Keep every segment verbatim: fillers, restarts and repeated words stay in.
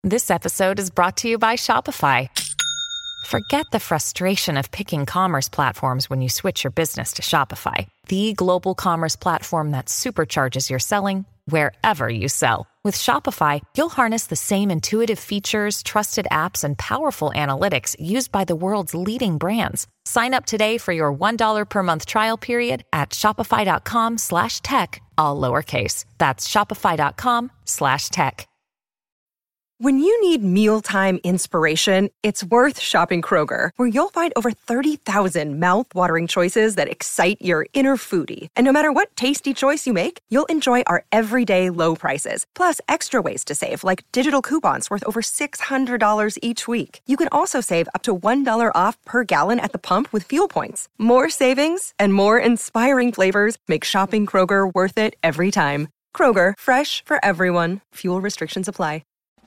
This episode is brought to you by Shopify. Forget the frustration of picking commerce platforms when you switch your business to Shopify, the global commerce platform that supercharges your selling wherever you sell. With Shopify, you'll harness the same intuitive features, trusted apps, and powerful analytics used by the world's leading brands. Sign up today for your one dollar per month trial period at shopify.com slash tech, all lowercase. That's shopify.com slash tech. When you need mealtime inspiration, it's worth shopping Kroger, where you'll find over thirty thousand mouth-watering choices that excite your inner foodie. And no matter what tasty choice you make, you'll enjoy our everyday low prices, plus extra ways to save, like digital coupons worth over six hundred dollars each week. You can also save up to one dollar off per gallon at the pump with fuel points. More savings and more inspiring flavors make shopping Kroger worth it every time. Kroger, fresh for everyone. Fuel restrictions apply.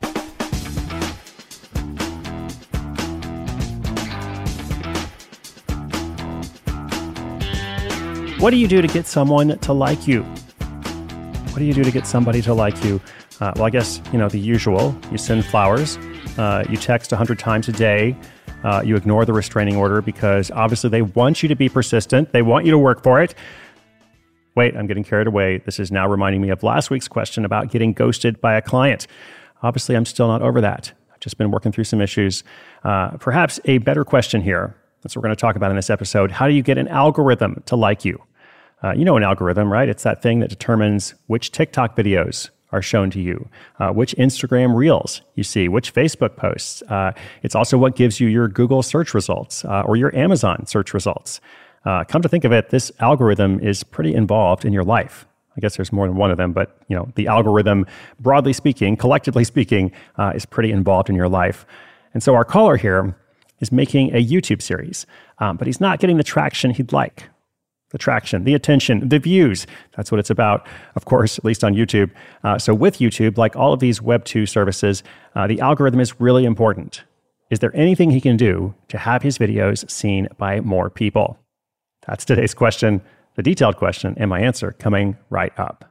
What do you do to get someone to like you? What do you do to get somebody to like you? Uh, well, I guess, you know, the usual. You send flowers. Uh, you text one hundred times a day. Uh, you ignore the restraining order because obviously they want you to be persistent. They want you to work for it. Wait, I'm getting carried away. This is now reminding me of last week's question about getting ghosted by a client. Obviously, I'm still not over that. I've just been working through some issues. Uh, perhaps a better question here. That's what we're going to talk about in this episode. How do you get an algorithm to like you? Uh, you know an algorithm, right? It's that thing that determines which TikTok videos are shown to you, uh, which Instagram Reels you see, which Facebook posts. Uh, it's also what gives you your Google search results uh, or your Amazon search results. Uh, come to think of it, this algorithm is pretty involved in your life. I guess there's more than one of them, but you know the algorithm, broadly speaking, collectively speaking, uh, is pretty involved in your life. And so our caller here is making a YouTube series, um, but he's not getting the traction he'd like. The traction, the attention, the views. That's what it's about, of course, at least on YouTube. Uh, so with YouTube, like all of these Web two services, uh, the algorithm is really important. Is there anything he can do to have his videos seen by more people? That's today's question, the detailed question, and my answer coming right up.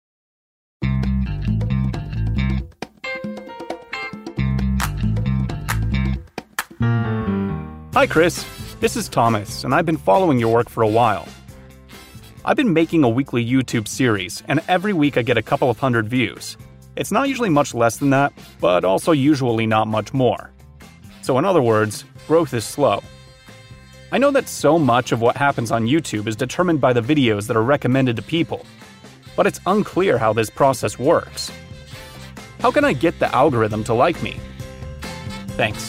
Hi, Chris. This is Thomas, and I've been following your work for a while. I've been making a weekly YouTube series, and every week I get a couple of hundred views. It's not usually much less than that, but also usually not much more. So in other words, growth is slow. I know that so much of what happens on YouTube is determined by the videos that are recommended to people, but it's unclear how this process works. How can I get the algorithm to like me? Thanks.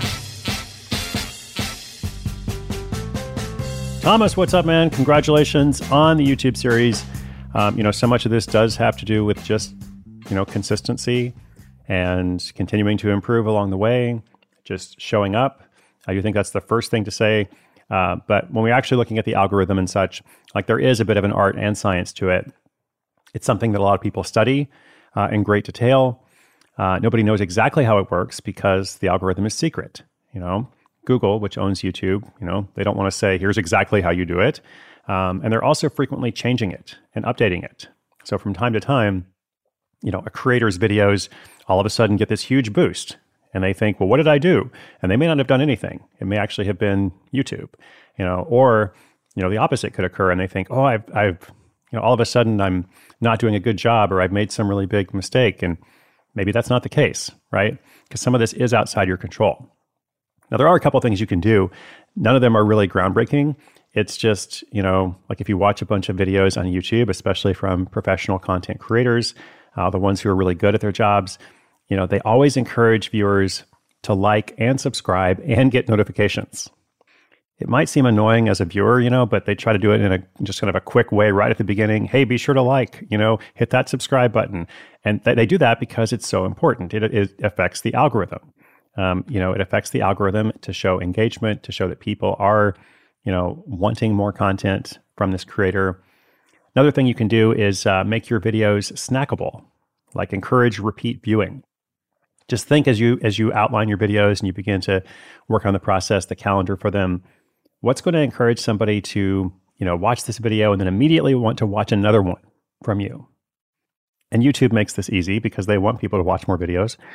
Thomas, what's up, man? Congratulations on the YouTube series. Um, you know, so much of this does have to do with just, you know, consistency and continuing to improve along the way, just showing up. I do think that's the first thing to say. Uh, but when we're actually looking at the algorithm and such, like there is a bit of an art and science to it. It's something that a lot of people study uh, in great detail. Uh, nobody knows exactly how it works because the algorithm is secret, you know. Google, which owns YouTube, you know, they don't want to say, here's exactly how you do it. Um, and they're also frequently changing it and updating it. So from time to time, you know, a creator's videos all of a sudden get this huge boost. And they think, well, what did I do? And they may not have done anything. It may actually have been YouTube, you know, or, you know, the opposite could occur. And they think, oh, I've, I've, you know, all of a sudden I'm not doing a good job or I've made some really big mistake. And maybe that's not the case, right? Because some of this is outside your control. Now, there are a couple of things you can do. None of them are really groundbreaking. It's just, you know, like if you watch a bunch of videos on YouTube, especially from professional content creators, uh, the ones who are really good at their jobs, you know, they always encourage viewers to like and subscribe and get notifications. It might seem annoying as a viewer, you know, but they try to do it in a just kind of a quick way right at the beginning. Hey, be sure to like, you know, hit that subscribe button. And th- they do that because it's so important. It, it affects the algorithm. Um, you know, it affects the algorithm to show engagement, to show that people are, you know, wanting more content from this creator. Another thing you can do is uh, make your videos snackable, like encourage repeat viewing. Just think as you as you outline your videos and you begin to work on the process, the calendar for them, what's going to encourage somebody to, you know, watch this video and then immediately want to watch another one from you. And YouTube makes this easy because they want people to watch more videos.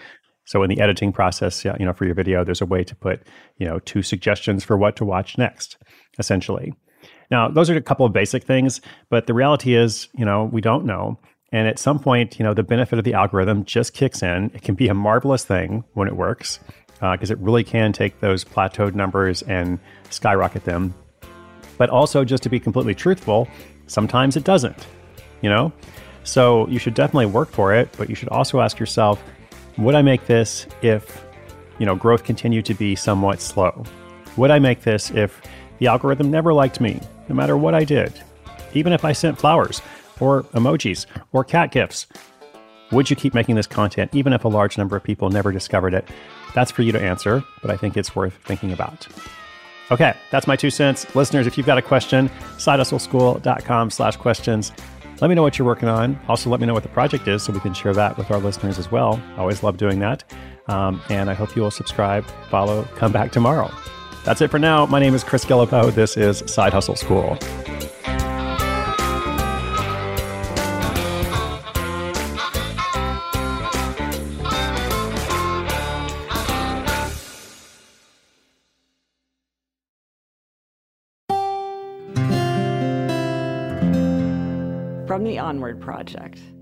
So in the editing process, yeah, you know, for your video, there's a way to put, you know, two suggestions for what to watch next, essentially. Now, those are a couple of basic things, but the reality is, you know, we don't know. And at some point, you know, the benefit of the algorithm just kicks in. It can be a marvelous thing when it works, because uh, it really can take those plateaued numbers and skyrocket them. But also, just to be completely truthful, sometimes it doesn't, you know? So you should definitely work for it, but you should also ask yourself, would I make this if, you know, growth continued to be somewhat slow? Would I make this if the algorithm never liked me, no matter what I did? Even if I sent flowers or emojis or cat gifs, would you keep making this content even if a large number of people never discovered it? That's for you to answer, but I think it's worth thinking about. Okay, that's my two cents. Listeners, if you've got a question, sidehustleschool.com slash questions. Let me know what you're working on. Also, let me know what the project is so we can share that with our listeners as well. I always love doing that. Um, and I hope you will subscribe, follow, come back tomorrow. That's it for now. My name is Chris Guillebeau. This is Side Hustle School. From the Onward Project.